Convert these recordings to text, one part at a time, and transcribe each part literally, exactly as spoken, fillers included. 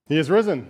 He is risen.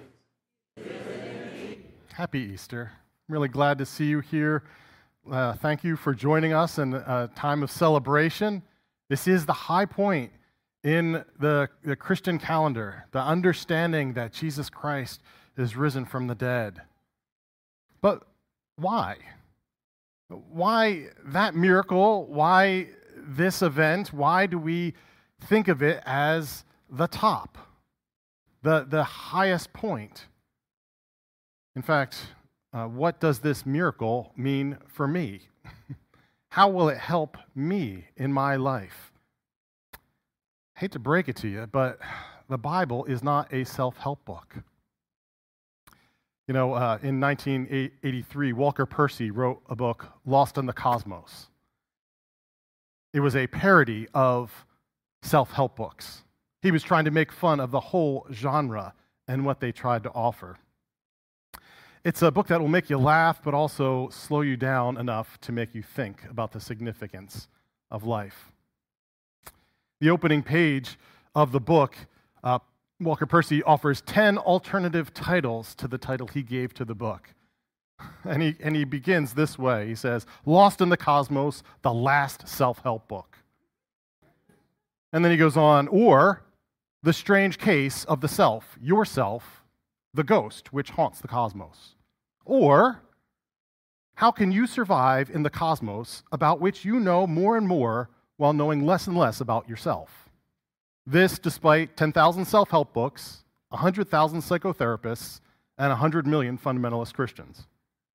Happy Easter. I'm really glad to see you here. Uh, thank you for joining us in a time of celebration. This is the high point in the, the Christian calendar, the understanding that Jesus Christ is risen from the dead. But why? Why that miracle? Why this event? Why do we think of it as the top, the, the highest point? In fact, uh, what does this miracle mean for me? How will it help me in my life? I hate to break it to you, but the Bible is not a self-help book. You know, uh, in nineteen eighty-three, Walker Percy wrote a book, Lost in the Cosmos. It was a parody of self-help books. He was trying to make fun of the whole genre and what they tried to offer. It's a book that will make you laugh, but also slow you down enough to make you think about the significance of life. The opening page of the book, uh, Walker Percy offers ten alternative titles to the title he gave to the book. And he, and he begins this way. He says, Lost in the Cosmos, the last self-help book. And then he goes on, or The Strange Case of the Self, Yourself, the Ghost, which haunts the cosmos. Or, How Can You Survive in the Cosmos, about which you know more and more while knowing less and less about yourself? This despite ten thousand self-help books, one hundred thousand psychotherapists, and one hundred million fundamentalist Christians.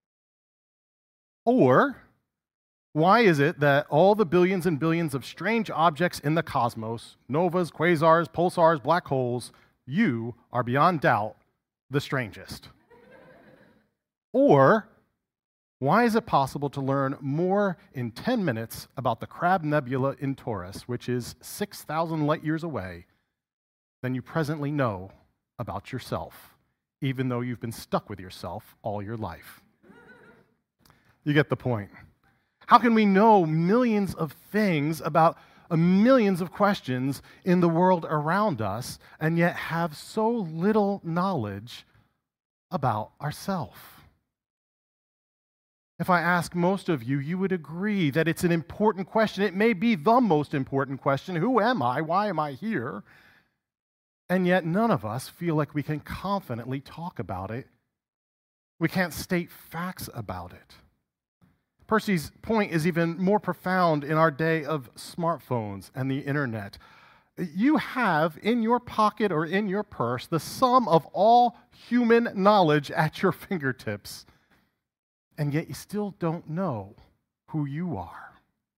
Or, why is it that all the billions and billions of strange objects in the cosmos, novas, quasars, pulsars, black holes, you are beyond doubt the strangest? Or, why is it possible to learn more in ten minutes about the Crab Nebula in Taurus, which is six thousand light years away, than you presently know about yourself, even though you've been stuck with yourself all your life? You get the point. How can we know millions of things about uh, millions of questions in the world around us and yet have so little knowledge about ourselves? If I ask most of you, you would agree that it's an important question. It may be the most important question. Who am I? Why am I here? And yet none of us feel like we can confidently talk about it. We can't state facts about it. Percy's point is even more profound in our day of smartphones and the internet. You have in your pocket or in your purse the sum of all human knowledge at your fingertips, and yet you still don't know who you are.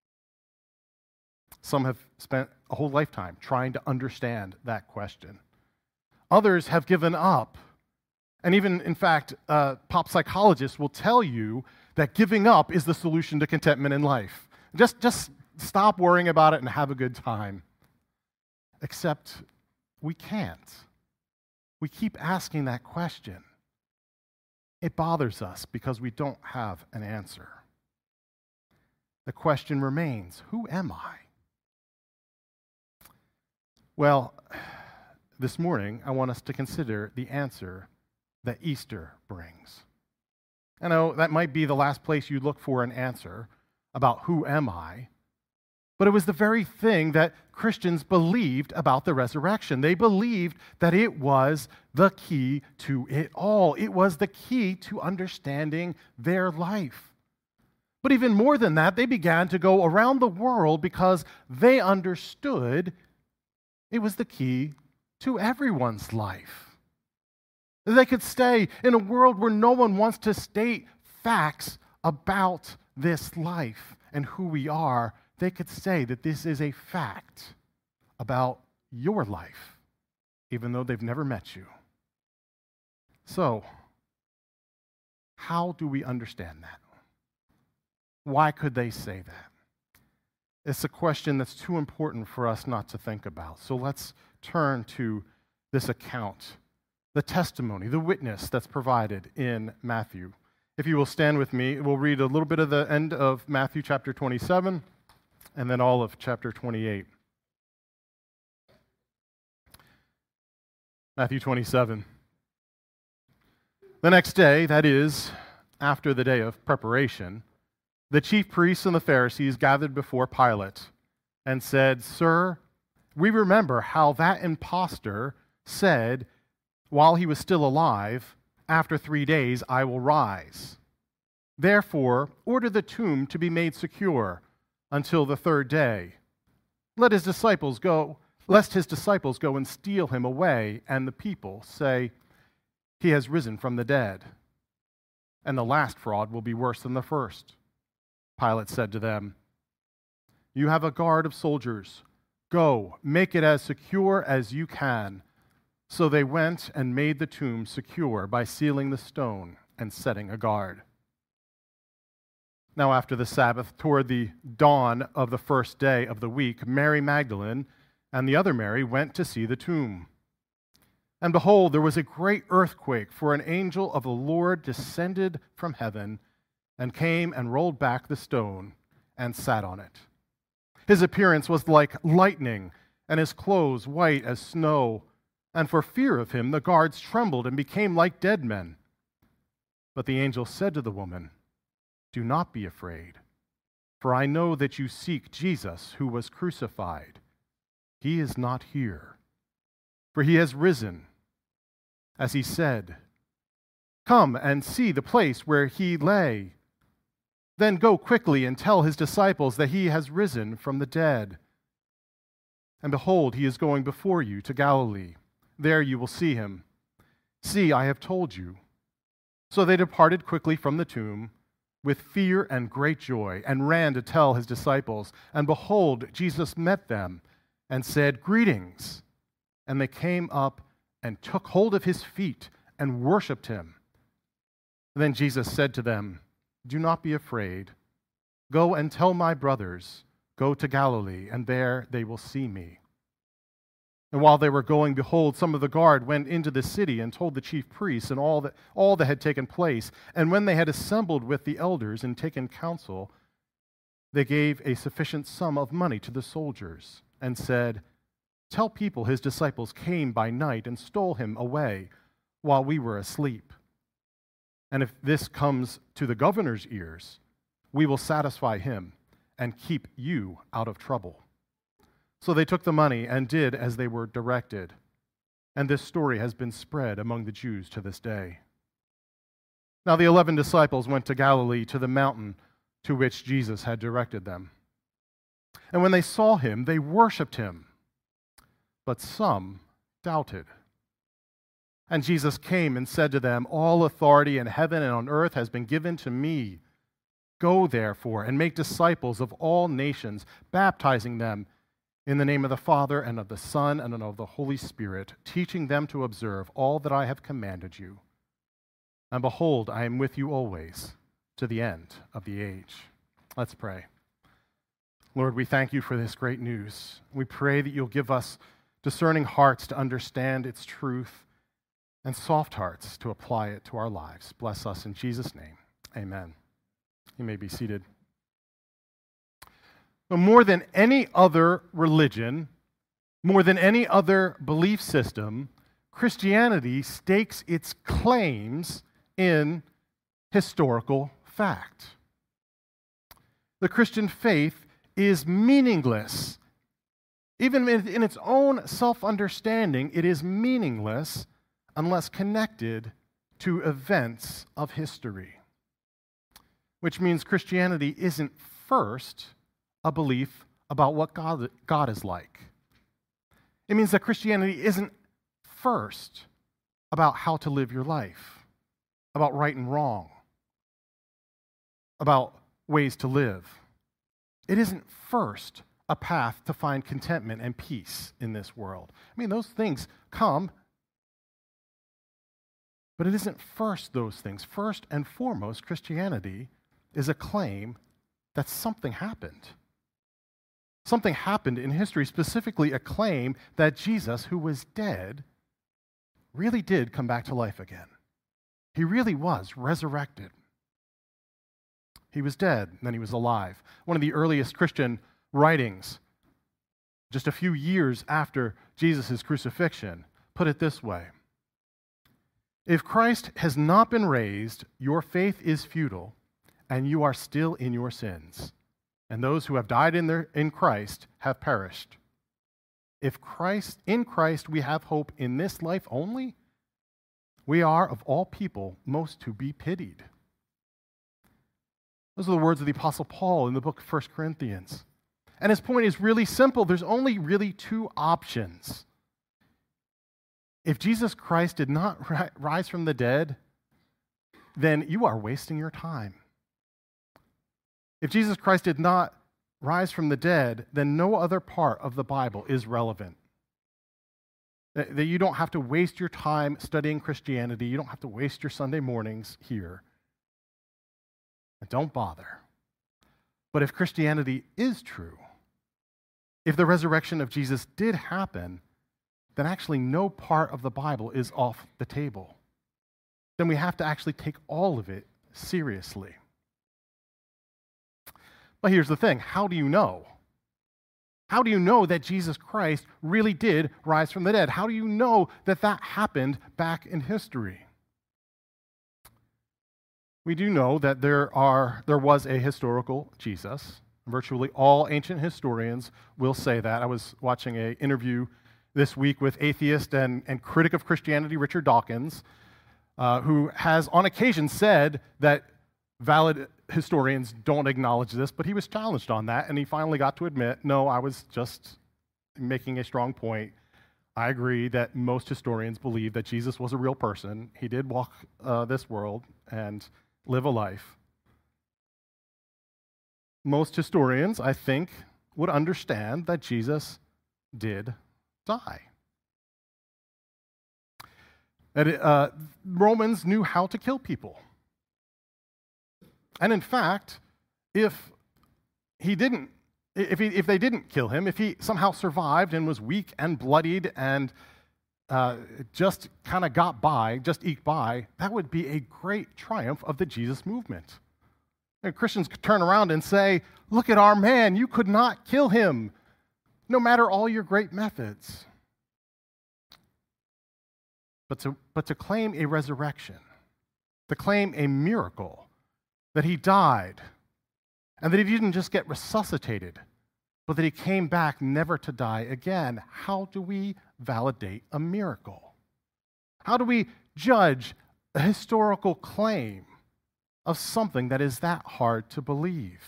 Some have spent a whole lifetime trying to understand that question. Others have given up. And even, in fact, uh, pop psychologists will tell you that giving up is the solution to contentment in life. Just, just stop worrying about it and have a good time. Except we can't. We keep asking that question. It bothers us because we don't have an answer. The question remains, who am I? Well, this morning, I want us to consider the answer that Easter brings. I know that might be the last place you look for an answer about who am I, but it was the very thing that Christians believed about the resurrection. They believed that it was the key to it all. It was the key to understanding their life. But even more than that, they began to go around the world because they understood it was the key to everyone's life. They could stay in a world where no one wants to state facts about this life and who we are. They could say that this is a fact about your life, even though they've never met you. So, how do we understand that? Why could they say that? It's a question that's too important for us not to think about. So let's turn to this account, the testimony, the witness that's provided in Matthew. If you will stand with me, we'll read a little bit of the end of Matthew chapter twenty-seven and then all of chapter twenty-eight. Matthew twenty-seven. The next day, that is, after the day of preparation, the chief priests and the Pharisees gathered before Pilate and said, "Sir, we remember how that impostor said, while he was still alive, 'After three days I will rise.' Therefore, order the tomb to be made secure until the third day. Let his disciples go, lest his disciples go and steal him away, and the people say, 'He has risen from the dead.' And the last fraud will be worse than the first." Pilate said to them, "You have a guard of soldiers. Go, make it as secure as you can." So they went and made the tomb secure by sealing the stone and setting a guard. Now after the Sabbath, toward the dawn of the first day of the week, Mary Magdalene and the other Mary went to see the tomb. And behold, there was a great earthquake, for an angel of the Lord descended from heaven and came and rolled back the stone and sat on it. His appearance was like lightning, and his clothes white as snow. And for fear of him, the guards trembled and became like dead men. But the angel said to the woman, "Do not be afraid, for I know that you seek Jesus who was crucified. He is not here, for he has risen, as he said. Come and see the place where he lay. Then go quickly and tell his disciples that he has risen from the dead. And behold, he is going before you to Galilee. There you will see him. See, I have told you." So they departed quickly from the tomb with fear and great joy, and ran to tell his disciples. And behold, Jesus met them and said, "Greetings." And they came up and took hold of his feet and worshipped him. Then Jesus said to them, "Do not be afraid. Go and tell my brothers, go to Galilee, and there they will see me." And while they were going, behold, some of the guard went into the city and told the chief priests and all that, all that had taken place. And when they had assembled with the elders and taken counsel, they gave a sufficient sum of money to the soldiers and said, "Tell people his disciples came by night and stole him away while we were asleep. And if this comes to the governor's ears, we will satisfy him and keep you out of trouble." So they took the money and did as they were directed. And this story has been spread among the Jews to this day. Now the eleven disciples went to Galilee, to the mountain to which Jesus had directed them. And when they saw him, they worshipped him, but some doubted. And Jesus came and said to them, "All authority in heaven and on earth has been given to me. Go, therefore, and make disciples of all nations, baptizing them in the name of the Father and of the Son and of the Holy Spirit, teaching them to observe all that I have commanded you. And behold, I am with you always to the end of the age." Let's pray. Lord, we thank you for this great news. We pray that you'll give us discerning hearts to understand its truth and soft hearts to apply it to our lives. Bless us in Jesus' name. Amen. You may be seated. But more than any other religion, more than any other belief system, Christianity stakes its claims in historical fact. The Christian faith is meaningless. Even in its own self-understanding, it is meaningless unless connected to events of history. Which means Christianity isn't first a belief about what God, God is like. It means that Christianity isn't first about how to live your life, about right and wrong, about ways to live. It isn't first a path to find contentment and peace in this world. I mean, those things come, but it isn't first those things. First and foremost, Christianity is a claim that something happened. Something happened in history, specifically a claim that Jesus, who was dead, really did come back to life again. He really was resurrected. He was dead, and then he was alive. One of the earliest Christian writings, just a few years after Jesus' crucifixion, put it this way: If Christ has not been raised, your faith is futile, and you are still in your sins. And those who have died in, their, in Christ have perished. If Christ, in Christ we have hope in this life only, we are, of all people, most to be pitied. Those are the words of the Apostle Paul in the book of First Corinthians. And his point is really simple. There's only really two options. If Jesus Christ did not ri- rise from the dead, then you are wasting your time. If Jesus Christ did not rise from the dead, then no other part of the Bible is relevant. That that you don't have to waste your time studying Christianity. You don't have to waste your Sunday mornings here. Don't bother. But if Christianity is true, if the resurrection of Jesus did happen, then actually no part of the Bible is off the table. Then we have to actually take all of it seriously. But here's the thing. How do you know? How do you know that Jesus Christ really did rise from the dead? How do you know that that happened back in history? We do know that there are there was a historical Jesus. Virtually all ancient historians will say that. I was watching an interview this week with atheist and, and critic of Christianity, Richard Dawkins, uh, who has on occasion said that valid historians don't acknowledge this, but he was challenged on that, and he finally got to admit, no, I was just making a strong point. I agree that most historians believe that Jesus was a real person. He did walk uh, this world and live a life. Most historians, I think, would understand that Jesus did die. That it, uh, Romans knew how to kill people. And in fact, if he didn't, if, he, if they didn't kill him, if he somehow survived and was weak and bloodied and uh, just kind of got by, just eked by, that would be a great triumph of the Jesus movement. And Christians could turn around and say, look at our man, you could not kill him, no matter all your great methods. But to, but to claim a resurrection, to claim a miracle, that he died, and that he didn't just get resuscitated, but that he came back never to die again. How do we validate a miracle? How do we judge a historical claim of something that is that hard to believe?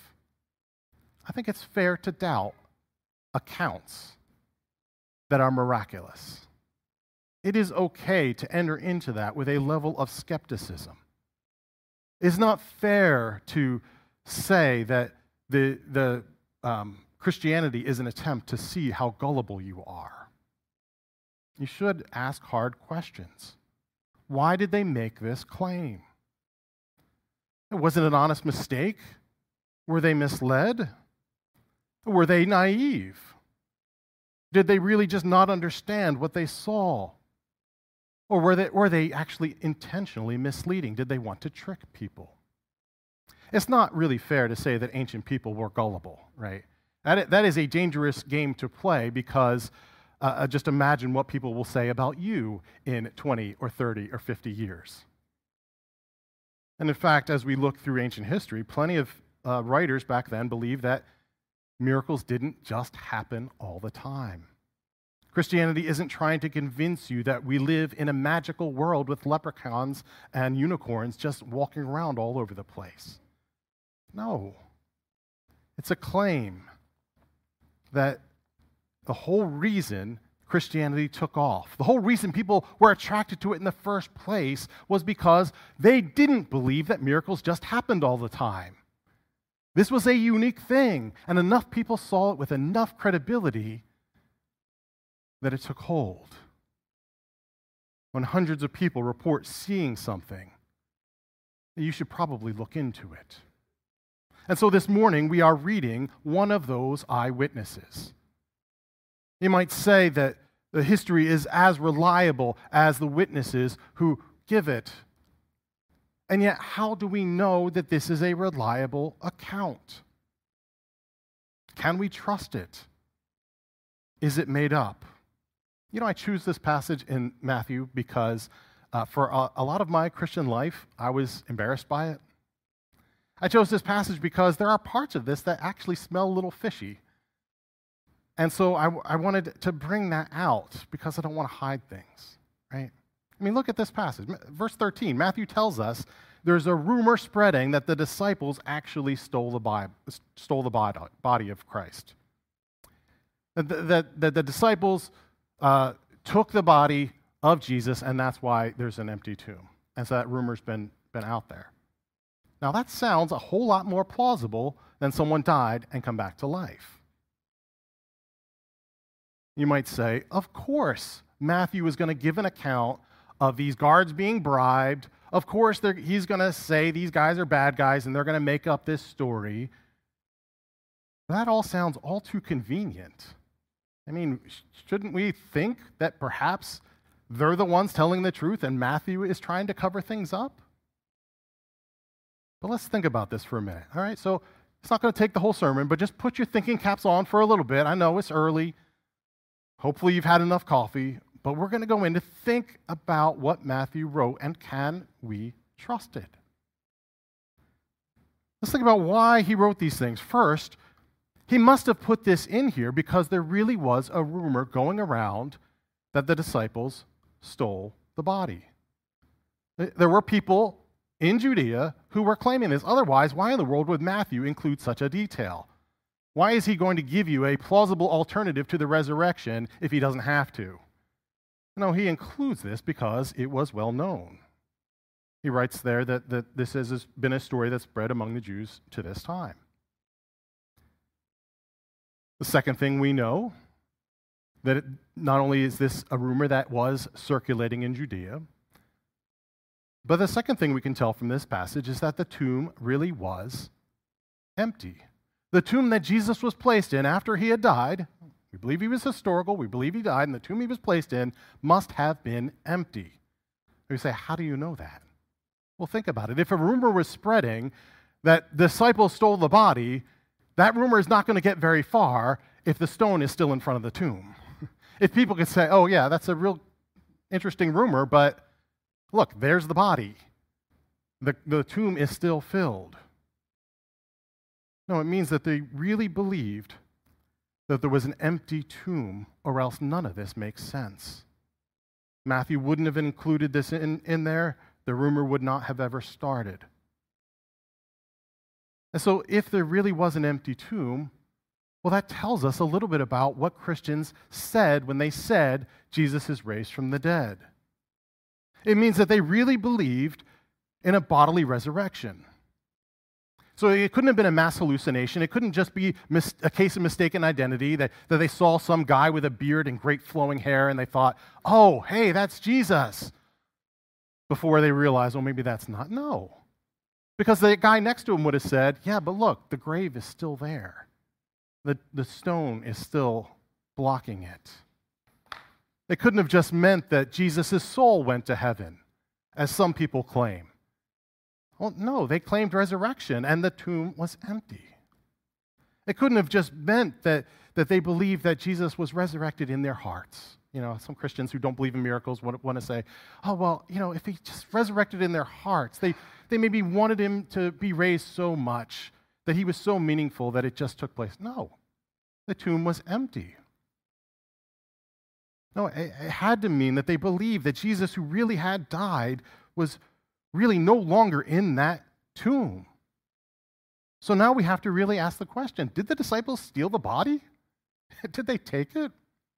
I think it's fair to doubt accounts that are miraculous. It is okay to enter into that with a level of skepticism. It's not fair to say that the, the um, Christianity is an attempt to see how gullible you are. You should ask hard questions. Why did they make this claim? Was it an honest mistake? Were they misled? Were they naive? Did they really just not understand what they saw? Or were they, were they actually intentionally misleading? Did they want to trick people? It's not really fair to say that ancient people were gullible, right? That, that is a dangerous game to play because uh, just imagine what people will say about you in twenty or thirty or fifty years. And in fact, as we look through ancient history, plenty of uh, writers back then believed that miracles didn't just happen all the time. Christianity isn't trying to convince you that we live in a magical world with leprechauns and unicorns just walking around all over the place. No. It's a claim that the whole reason Christianity took off, the whole reason people were attracted to it in the first place was because they didn't believe that miracles just happened all the time. This was a unique thing, and enough people saw it with enough credibility that it took hold. When hundreds of people report seeing something, you should probably look into it. And so this morning, we are reading one of those eyewitnesses. You might say that the history is as reliable as the witnesses who give it. And yet, how do we know that this is a reliable account? Can we trust it? Is it made up? You know, I choose this passage in Matthew because Uh, for a, a lot of my Christian life, I was embarrassed by it. I chose this passage because there are parts of this that actually smell a little fishy. And so I, I wanted to bring that out because I don't want to hide things, right? I mean, look at this passage. Verse thirteen, Matthew tells us there's a rumor spreading that the disciples actually stole the, Bible, stole the body of Christ. That the, that, that the disciples uh, took the body of Jesus, and that's why there's an empty tomb. And so that rumor's been, been out there. Now, that sounds a whole lot more plausible than someone died and come back to life. You might say, of course, Matthew is going to give an account of these guards being bribed. Of course, he's going to say these guys are bad guys, and they're going to make up this story. That all sounds all too convenient. I mean, shouldn't we think that perhaps they're the ones telling the truth and Matthew is trying to cover things up? But let's think about this for a minute, all right? So it's not going to take the whole sermon, but just put your thinking caps on for a little bit. I know it's early. Hopefully you've had enough coffee, but we're going to go in to think about what Matthew wrote, and can we trust it? Let's think about why he wrote these things. First, he must have put this in here because there really was a rumor going around that the disciples stole the body. There were people in Judea who were claiming this. Otherwise, why in the world would Matthew include such a detail? Why is he going to give you a plausible alternative to the resurrection if he doesn't have to? No, he includes this because it was well known. He writes there that, that this has been a story that's spread among the Jews to this time. The second thing we know, that it, not only is this a rumor that was circulating in Judea, but the second thing we can tell from this passage is that the tomb really was empty. The tomb that Jesus was placed in after he had died, we believe he was historical, we believe he died, and the tomb he was placed in must have been empty. We say, how do you know that? Well, think about it. If a rumor was spreading that disciples stole the body, that rumor is not going to get very far if the stone is still in front of the tomb. If people could say, oh yeah, that's a real interesting rumor, but look, there's the body. The, the tomb is still filled. No, it means that they really believed that there was an empty tomb, or else none of this makes sense. Matthew wouldn't have included this in, in there. The rumor would not have ever started. And so if there really was an empty tomb, well, that tells us a little bit about what Christians said when they said Jesus is raised from the dead. It means that they really believed in a bodily resurrection. So it couldn't have been a mass hallucination. It couldn't just be mis- a case of mistaken identity, that, that they saw some guy with a beard and great flowing hair and they thought, oh, hey, that's Jesus, before they realized, well, maybe that's not. No. Because the guy next to him would have said, yeah, but look, the grave is still there. The, the stone is still blocking it. It couldn't have just meant that Jesus' soul went to heaven, as some people claim. Well, no, they claimed resurrection, and the tomb was empty. It couldn't have just meant that, that they believed that Jesus was resurrected in their hearts. You know, some Christians who don't believe in miracles want, want to say, oh, well, you know, if he just resurrected in their hearts, they, they maybe wanted him to be raised so much that he was so meaningful that it just took place. No, the tomb was empty. No, it, it had to mean that they believed that Jesus, who really had died, was really no longer in that tomb. So now we have to really ask the question, did the disciples steal the body? Did they take it?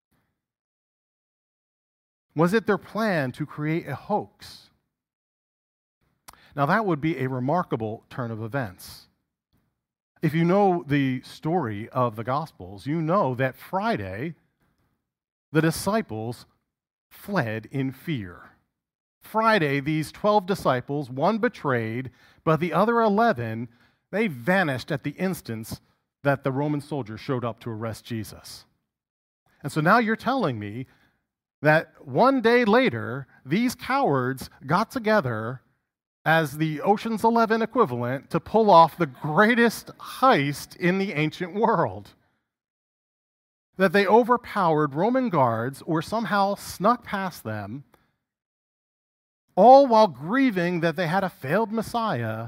Was it their plan to create a hoax? Now that would be a remarkable turn of events. If you know the story of the Gospels, you know that Friday, the disciples fled in fear. Friday, these twelve disciples, one betrayed, but the other eleven, they vanished at the instant that the Roman soldiers showed up to arrest Jesus. And so now you're telling me that one day later, these cowards got together as the Ocean's Eleven equivalent to pull off the greatest heist in the ancient world. That they overpowered Roman guards or somehow snuck past them, all while grieving that they had a failed Messiah,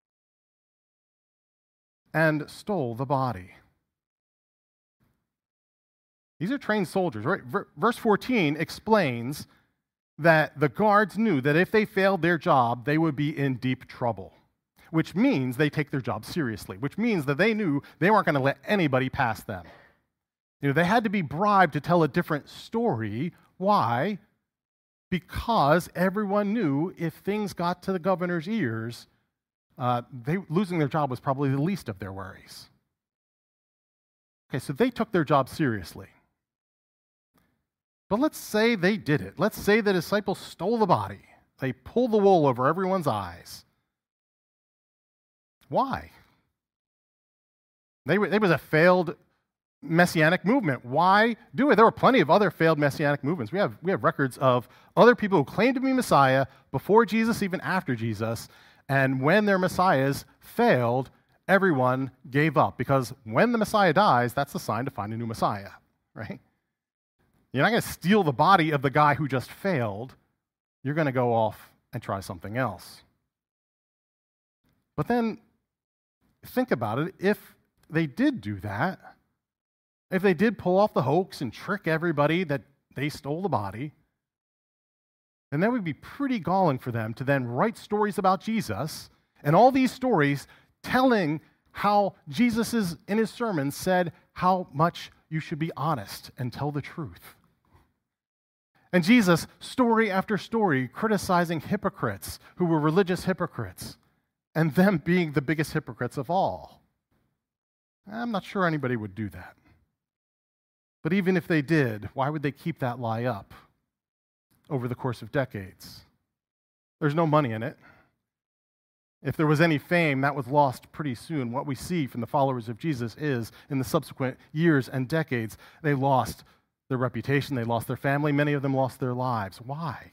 and stole the body. These are trained soldiers, right? Verse fourteen explains that the guards knew that if they failed their job, they would be in deep trouble, which means they take their job seriously, which means that they knew they weren't going to let anybody pass them. You know, they had to be bribed to tell a different story. Why? Because everyone knew if things got to the governor's ears, uh, they, losing their job was probably the least of their worries. Okay, so they took their job seriously. But let's say they did it. Let's say the disciples stole the body. They pulled the wool over everyone's eyes. Why? They were, it was a failed messianic movement. Why do it? There were plenty of other failed messianic movements. We have, we have records of other people who claimed to be Messiah before Jesus, even after Jesus, and when their Messiahs failed, everyone gave up, because when the Messiah dies, that's the sign to find a new Messiah, right? You're not going to steal the body of the guy who just failed. You're going to go off and try something else. But then, think about it. If they did do that, if they did pull off the hoax and trick everybody that they stole the body, then that would be pretty galling for them to then write stories about Jesus, and all these stories telling how Jesus is, in his sermon, said how much you should be honest and tell the truth. And Jesus, story after story, criticizing hypocrites who were religious hypocrites, and them being the biggest hypocrites of all. I'm not sure anybody would do that. But even if they did, why would they keep that lie up over the course of decades? There's no money in it. If there was any fame, that was lost pretty soon. What we see from the followers of Jesus is, in the subsequent years and decades, they lost their reputation, they lost their family, many of them lost their lives. Why?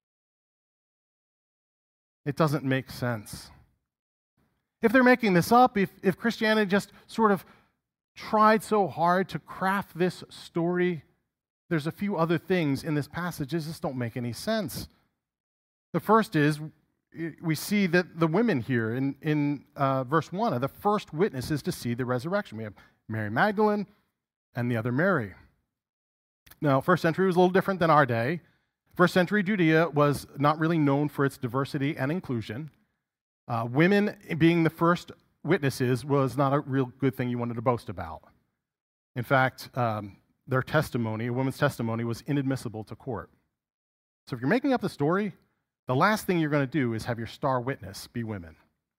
It doesn't make sense. If they're making this up, if, if Christianity just sort of tried so hard to craft this story, there's a few other things in this passage that just don't make any sense. The first is, we see that the women here in, in uh, verse one are the first witnesses to see the resurrection. We have Mary Magdalene and the other Mary. Now, first century was a little different than our day. First century Judea was not really known for its diversity and inclusion. Uh, women being the first witnesses was not a real good thing you wanted to boast about. In fact, um, their testimony, a woman's testimony, was inadmissible to court. So if you're making up the story, the last thing you're going to do is have your star witness be women.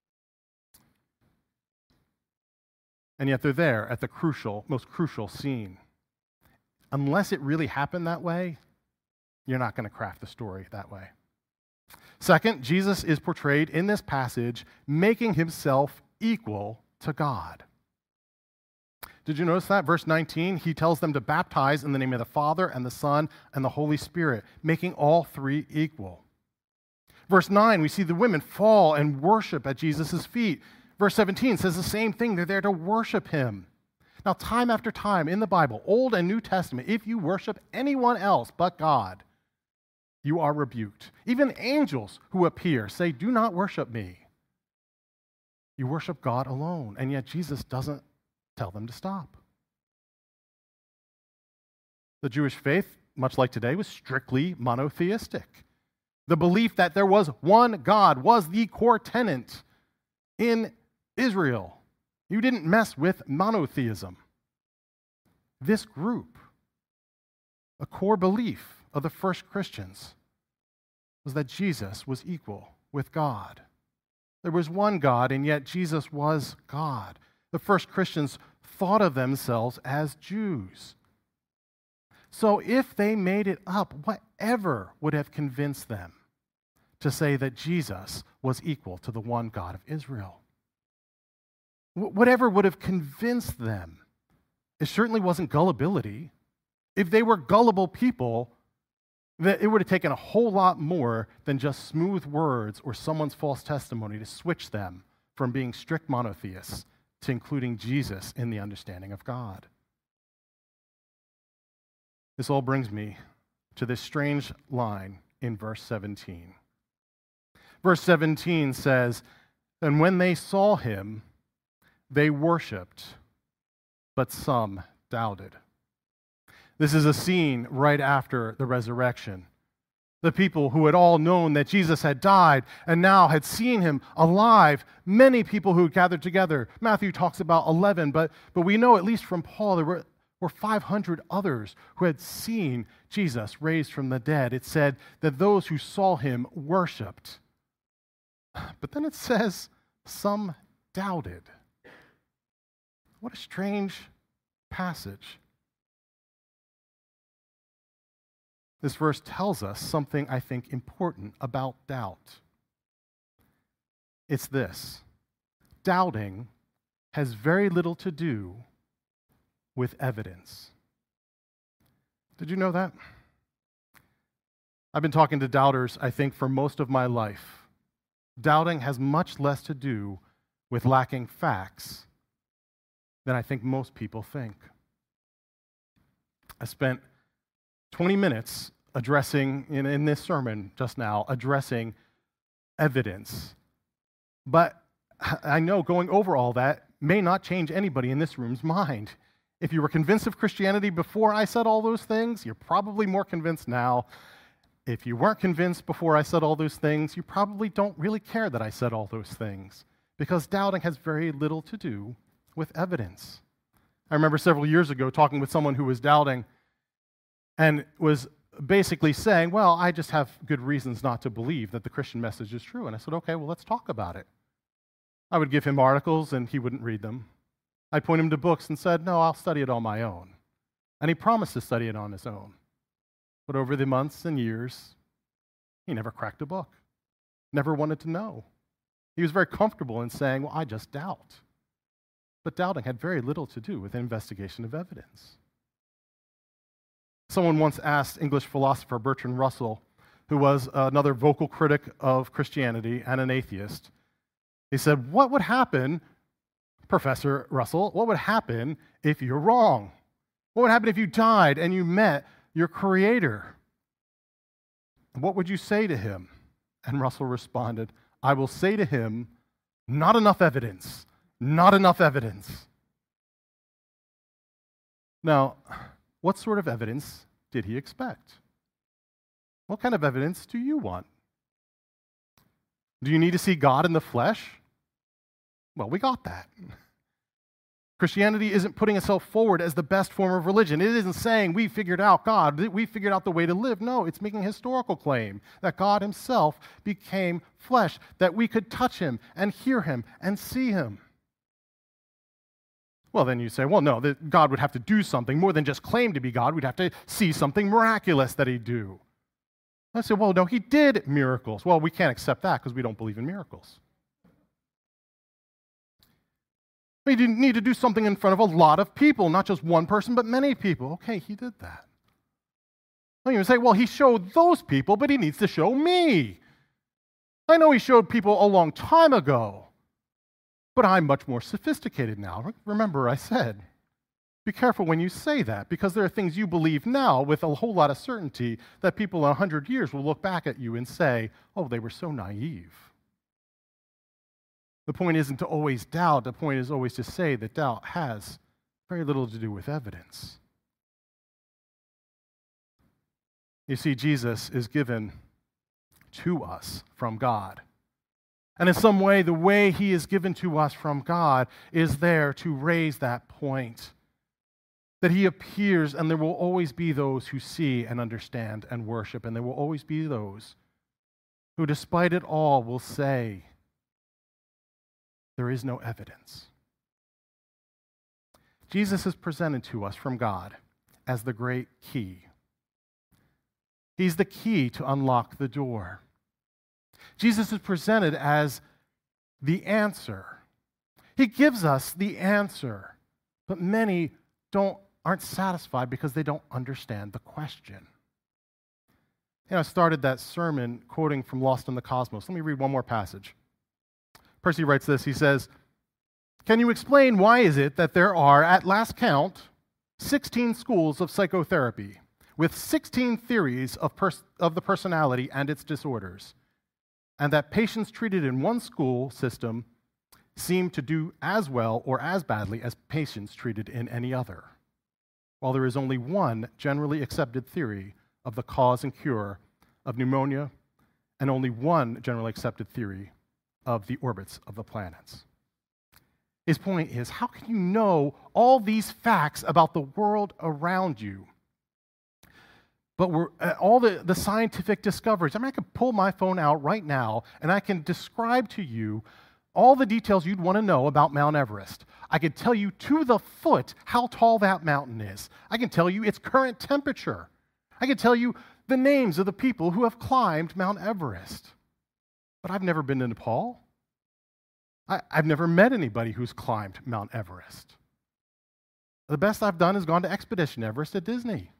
And yet they're there at the crucial, most crucial scene. Unless it really happened that way, you're not going to craft the story that way. Second, Jesus is portrayed in this passage making himself equal to God. Did you notice that? Verse nineteen, he tells them to baptize in the name of the Father and the Son and the Holy Spirit, making all three equal. Verse nine, we see the women fall and worship at Jesus' feet. Verse seventeen says the same thing. They're there to worship him. Now, time after time in the Bible, Old and New Testament, if you worship anyone else but God, you are rebuked. Even angels who appear say, "Do not worship me." You worship God alone, and yet Jesus doesn't tell them to stop. The Jewish faith, much like today, was strictly monotheistic. The belief that there was one God was the core tenet in Israel. You didn't mess with monotheism. This group, a core belief of the first Christians, was that Jesus was equal with God. There was one God, and yet Jesus was God. The first Christians thought of themselves as Jews. So if they made it up, whatever would have convinced them to say that Jesus was equal to the one God of Israel? Whatever would have convinced them. It certainly wasn't gullibility. If they were gullible people, that it would have taken a whole lot more than just smooth words or someone's false testimony to switch them from being strict monotheists to including Jesus in the understanding of God. This all brings me to this strange line in verse seventeen. Verse seventeen says, "And when they saw him, they worshipped, but some doubted." This is a scene right after the resurrection. The people who had all known that Jesus had died and now had seen him alive, many people who gathered together. Matthew talks about eleven, but, but we know, at least from Paul, there were, were five hundred others who had seen Jesus raised from the dead. It said that those who saw him worshiped. But then it says some doubted. What a strange passage. This verse tells us something, I think, important about doubt. It's this: doubting has very little to do with evidence. Did you know that? I've been talking to doubters, I think, for most of my life. Doubting has much less to do with lacking facts than I think most people think. I spent twenty minutes addressing, in, in this sermon just now, addressing evidence. But I know going over all that may not change anybody in this room's mind. If you were convinced of Christianity before I said all those things, you're probably more convinced now. If you weren't convinced before I said all those things, you probably don't really care that I said all those things, because doubting has very little to do with evidence. I remember several years ago talking with someone who was doubting and was basically saying, well, I just have good reasons not to believe that the Christian message is true. And I said, okay, well, let's talk about it. I would give him articles, and he wouldn't read them. I'd point him to books and said, no, I'll study it on my own. And he promised to study it on his own. But over the months and years, he never cracked a book, never wanted to know. He was very comfortable in saying, well, I just doubt. But doubting had very little to do with investigation of evidence. Someone once asked English philosopher Bertrand Russell, who was another vocal critic of Christianity and an atheist, he said, what would happen, Professor Russell, what would happen if you're wrong? What would happen if you died and you met your Creator? What would you say to him? And Russell responded, I will say to him, not enough evidence, not enough evidence. Now, what sort of evidence did he expect? What kind of evidence do you want? Do you need to see God in the flesh? Well, we got that. Christianity isn't putting itself forward as the best form of religion. It isn't saying we figured out God, we figured out the way to live. No, it's making a historical claim that God himself became flesh, that we could touch him and hear him and see him. Well, then you say, well, no, that God would have to do something more than just claim to be God. We'd have to see something miraculous that he'd do. I say, well, no, he did miracles. Well, we can't accept that because we don't believe in miracles. We didn't need to do something in front of a lot of people, not just one person, but many people. Okay, he did that. Well, you say, well, he showed those people, but he needs to show me. I know he showed people a long time ago, but I'm much more sophisticated now. Remember, I said, be careful when you say that, because there are things you believe now with a whole lot of certainty that people in a hundred years will look back at you and say, oh, they were so naive. The point isn't to always doubt. The point is always to say that doubt has very little to do with evidence. You see, Jesus is given to us from God. And in some way, the way he is given to us from God is there to raise that point. That he appears, and there will always be those who see and understand and worship, and there will always be those who, despite it all, will say, there is no evidence. Jesus is presented to us from God as the great key. He's the key to unlock the door. Jesus is presented as the answer. He gives us the answer, but many don't aren't satisfied because they don't understand the question. You know, I started that sermon quoting from Lost in the Cosmos. Let me read one more passage. Percy writes this. He says, can you explain why is it that there are, at last count, sixteen schools of psychotherapy with sixteen theories of, pers- of the personality and its disorders, and that patients treated in one school system seem to do as well or as badly as patients treated in any other, while there is only one generally accepted theory of the cause and cure of pneumonia, and only one generally accepted theory of the orbits of the planets. His point is, how can you know all these facts about the world around you? But we're, uh, all the, the scientific discoveries, I mean, I could pull my phone out right now and I can describe to you all the details you'd want to know about Mount Everest. I could tell you to the foot how tall that mountain is. I can tell you its current temperature. I can tell you the names of the people who have climbed Mount Everest. But I've never been to Nepal. I, I've never met anybody who's climbed Mount Everest. The best I've done is gone to Expedition Everest at Disney.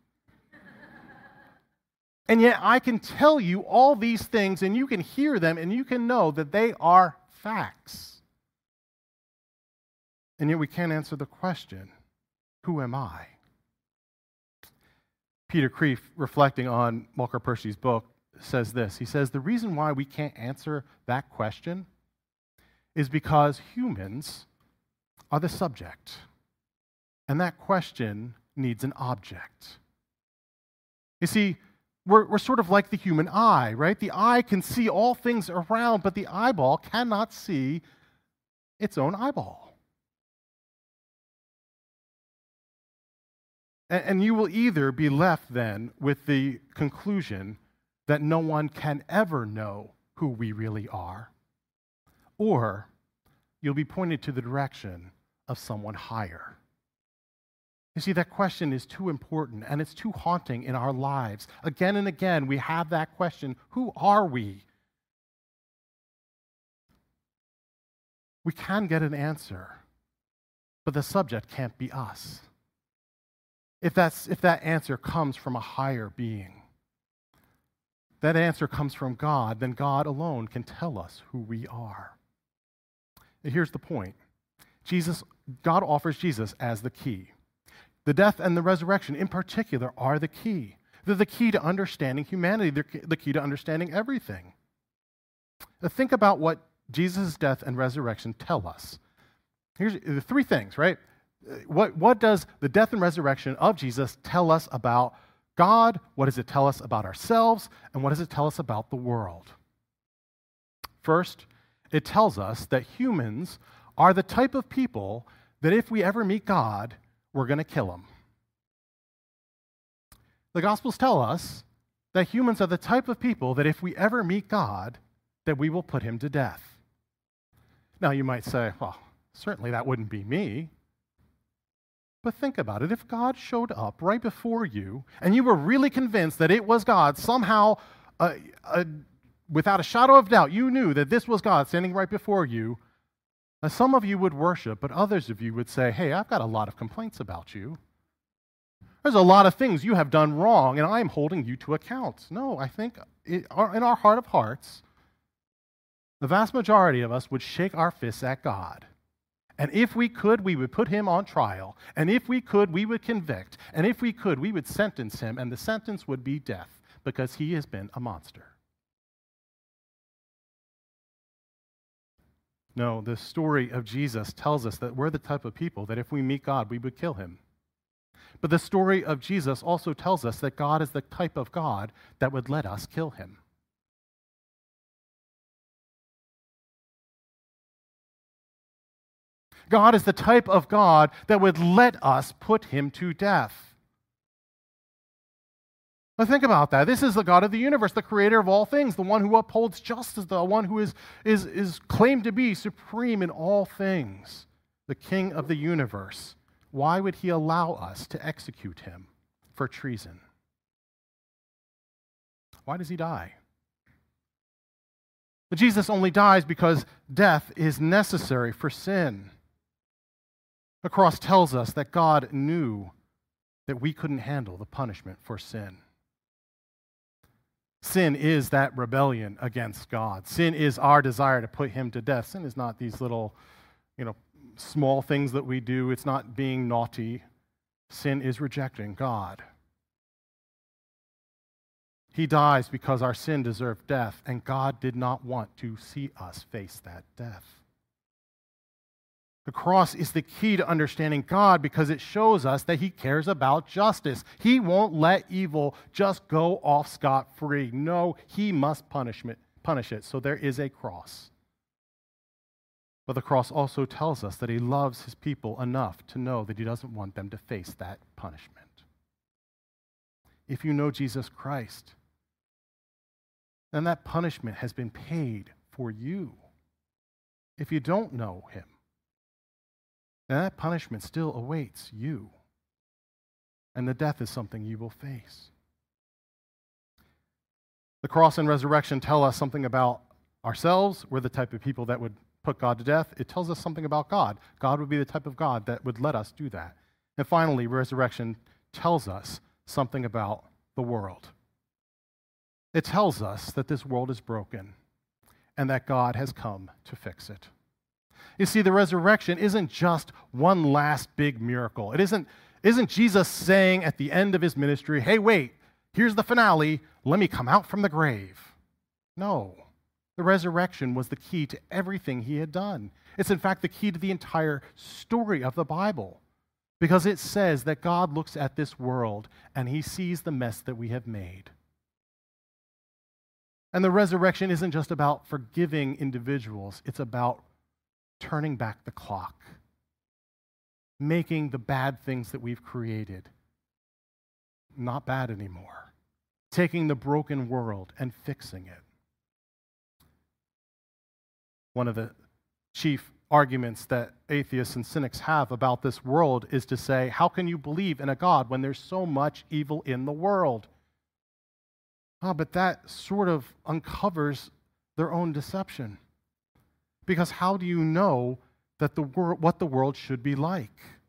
And yet I can tell you all these things, and you can hear them, and you can know that they are facts. And yet we can't answer the question, who am I? Peter Kreeft, reflecting on Walker Percy's book, says this. He says, the reason why we can't answer that question is because humans are the subject, and that question needs an object. You see, we're, we're sort of like the human eye, right? The eye can see all things around, but the eyeball cannot see its own eyeball. And, and you will either be left then with the conclusion that no one can ever know who we really are, or you'll be pointed to the direction of someone higher. You see, that question is too important and it's too haunting in our lives. Again and again, we have that question, who are we? We can get an answer, but the subject can't be us. If that's, if that answer comes from a higher being, that answer comes from God, then God alone can tell us who we are. And here's the point. Jesus, God offers Jesus as the key. The death and the resurrection in particular are the key. They're the key to understanding humanity. They're the key to understanding everything. Now think about what Jesus' death and resurrection tell us. Here's the three things, right? What, what does the death and resurrection of Jesus tell us about God? What does it tell us about ourselves? And what does it tell us about the world? First, it tells us that humans are the type of people that if we ever meet God, we're going to kill him. The Gospels tell us that humans are the type of people that if we ever meet God, that we will put him to death. Now you might say, well, certainly that wouldn't be me. But think about it. If God showed up right before you and you were really convinced that it was God, somehow, uh, uh, without a shadow of doubt, you knew that this was God standing right before you, uh, some of you would worship, but others of you would say, hey, I've got a lot of complaints about you. There's a lot of things you have done wrong, and I'm holding you to account. No, I think it, in our heart of hearts, the vast majority of us would shake our fists at God. And if we could, we would put him on trial. And if we could, we would convict. And if we could, we would sentence him, and the sentence would be death, because he has been a monster. No, the story of Jesus tells us that we're the type of people that if we meet God, we would kill him. But the story of Jesus also tells us that God is the type of God that would let us kill him. God is the type of God that would let us put him to death. Now think about that. This is the God of the universe, the creator of all things, the one who upholds justice, the one who is, is, is claimed to be supreme in all things, the king of the universe. Why would he allow us to execute him for treason? Why does he die? But Jesus only dies because death is necessary for sin. The cross tells us that God knew that we couldn't handle the punishment for sin. Sin is that rebellion against God. Sin is our desire to put him to death. Sin is not these little, you know, small things that we do. It's not being naughty. Sin is rejecting God. He dies because our sin deserved death, and God did not want to see us face that death. The cross is the key to understanding God because it shows us that He cares about justice. He won't let evil just go off scot-free. No, He must punish it, punish it. So there is a cross. But the cross also tells us that He loves His people enough to know that He doesn't want them to face that punishment. If you know Jesus Christ, then that punishment has been paid for you. If you don't know Him, then that punishment still awaits you. And the death is something you will face. The cross and resurrection tell us something about ourselves. We're the type of people that would put God to death. It tells us something about God. God would be the type of God that would let us do that. And finally, resurrection tells us something about the world. It tells us that this world is broken and that God has come to fix it. You see, the resurrection isn't just one last big miracle. It isn't, isn't Jesus saying at the end of His ministry, hey, wait, here's the finale, let me come out from the grave. No, the resurrection was the key to everything He had done. It's in fact the key to the entire story of the Bible because it says that God looks at this world and He sees the mess that we have made. And the resurrection isn't just about forgiving individuals, it's about turning back the clock, making the bad things that we've created not bad anymore, taking the broken world and fixing it. One of the chief arguments that atheists and cynics have about this world is to say, how can you believe in a God when there's so much evil in the world? Oh, but that sort of uncovers their own deception. Because how do you know that the wor- what the world should be like?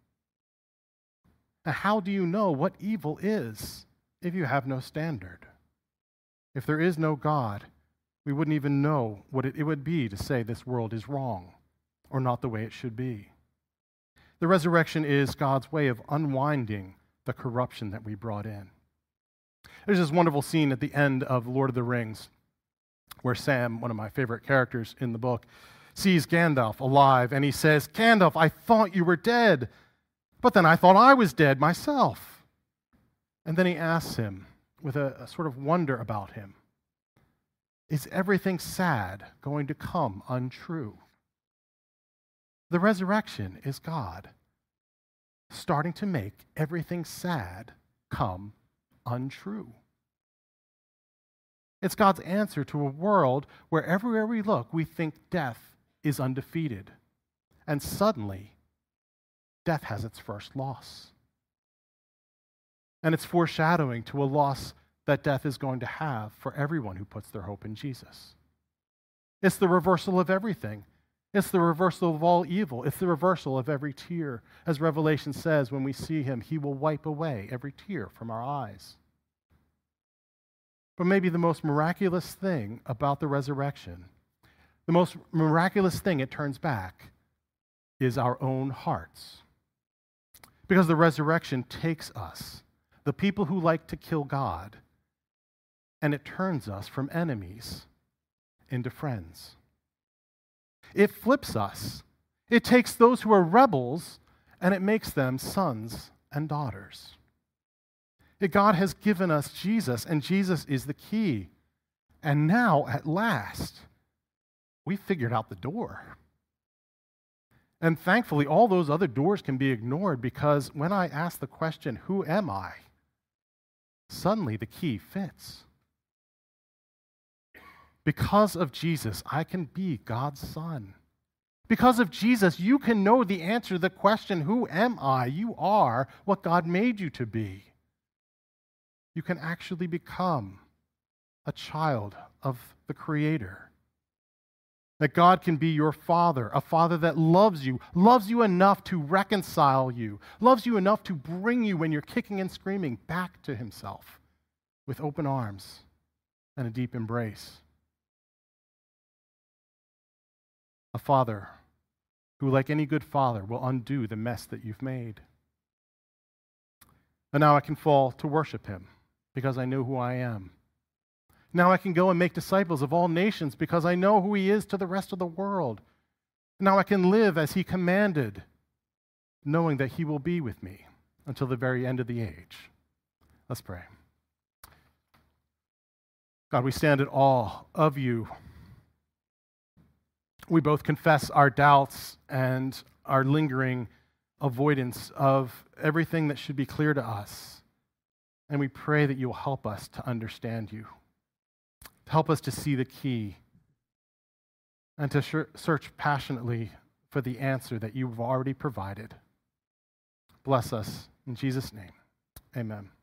And how do you know what evil is if you have no standard? If there is no God, we wouldn't even know what it, it would be to say this world is wrong or not the way it should be. The resurrection is God's way of unwinding the corruption that we brought in. There's this wonderful scene at the end of Lord of the Rings where Sam, one of my favorite characters in the book, sees Gandalf alive, and he says, Gandalf, I thought you were dead, but then I thought I was dead myself. And then he asks him, with a, a sort of wonder about him, is everything sad going to come untrue? The resurrection is God starting to make everything sad come untrue. It's God's answer to a world where everywhere we look, we think death is undefeated. And suddenly, death has its first loss. And it's foreshadowing to a loss that death is going to have for everyone who puts their hope in Jesus. It's the reversal of everything. It's the reversal of all evil. It's the reversal of every tear. As Revelation says, when we see Him, He will wipe away every tear from our eyes. But maybe the most miraculous thing about the resurrection, the most miraculous thing it turns back, is our own hearts. Because the resurrection takes us, the people who like to kill God, and it turns us from enemies into friends. It flips us. It takes those who are rebels and it makes them sons and daughters. That God has given us Jesus, and Jesus is the key. And now, at last, we figured out the door. And thankfully, all those other doors can be ignored because when I ask the question, who am I? Suddenly the key fits. Because of Jesus, I can be God's son. Because of Jesus, you can know the answer to the question, who am I? You are what God made you to be. You can actually become a child of the Creator. That God can be your Father, a Father that loves you, loves you enough to reconcile you, loves you enough to bring you when you're kicking and screaming back to Himself with open arms and a deep embrace. A Father who, like any good father, will undo the mess that you've made. And now I can fall to worship Him because I know who I am. Now I can go and make disciples of all nations because I know who he is to the rest of the world. Now I can live as he commanded, knowing that he will be with me until the very end of the age. Let's pray. God, we stand in awe of you. We both confess our doubts and our lingering avoidance of everything that should be clear to us. And we pray that you will help us to understand you. Help us to see the key and to search passionately for the answer that you've already provided. Bless us in Jesus' name. Amen.